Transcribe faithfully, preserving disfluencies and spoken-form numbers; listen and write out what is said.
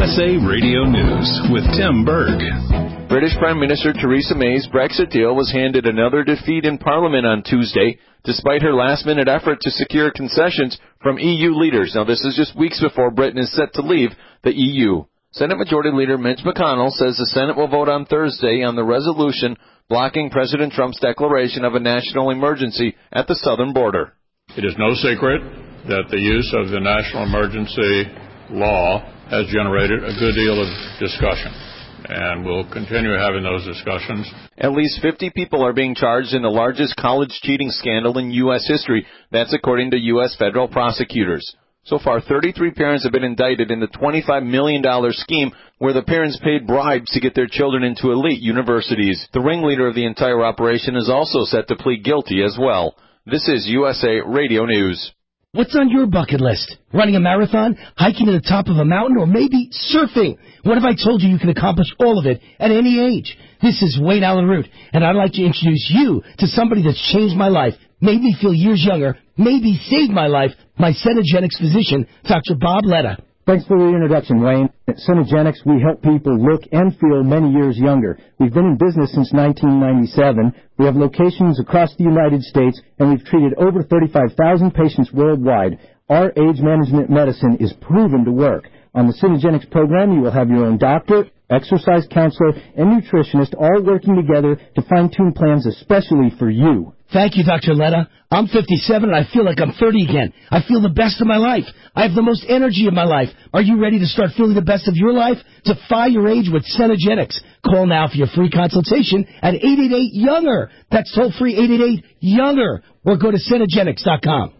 S A Radio News with Tim Berg. British Prime Minister Theresa May's Brexit deal was handed another defeat in Parliament on Tuesday, despite her last-minute effort to secure concessions from E U leaders. Now, this is just weeks before Britain is set to leave the E U. Senate Majority Leader Mitch McConnell says the Senate will vote on Thursday on the resolution blocking President Trump's declaration of a national emergency at the southern border. It is no secret that the use of the national emergency law has generated a good deal of discussion, and we'll continue having those discussions. At least fifty people are being charged in the largest college cheating scandal in U S history. That's according to U S federal prosecutors. So far, thirty-three parents have been indicted in the twenty-five million dollars scheme where the parents paid bribes to get their children into elite universities. The ringleader of the entire operation is also set to plead guilty as well. This is U S A Radio News. What's on your bucket list? Running a marathon, hiking to the top of a mountain, or maybe surfing? What if I told you you can accomplish all of it at any age? This is Wayne Allen Root, and I'd like to introduce you to somebody that's changed my life, made me feel years younger, maybe saved my life, my Cenegenics physician, Doctor Bob Letta. Thanks for the introduction, Wayne. At Cenegenics, we help people look and feel many years younger. We've been in business since nineteen ninety-seven. We have locations across the United States, and we've treated over thirty-five thousand patients worldwide. Our age management medicine is proven to work. On the Cenegenics program, you will have your own doctor, exercise counselor, and nutritionist all working together to fine-tune plans especially for you. Thank you, Doctor Letta. I'm fifty-seven and I feel like I'm thirty again. I feel the best of my life. I have the most energy of my life. Are you ready to start feeling the best of your life? Defy your age with Cenegenics. Call now for your free consultation at eight eight eight, younger. That's toll free eight eight eight, younger. Or go to Cenegenics dot com.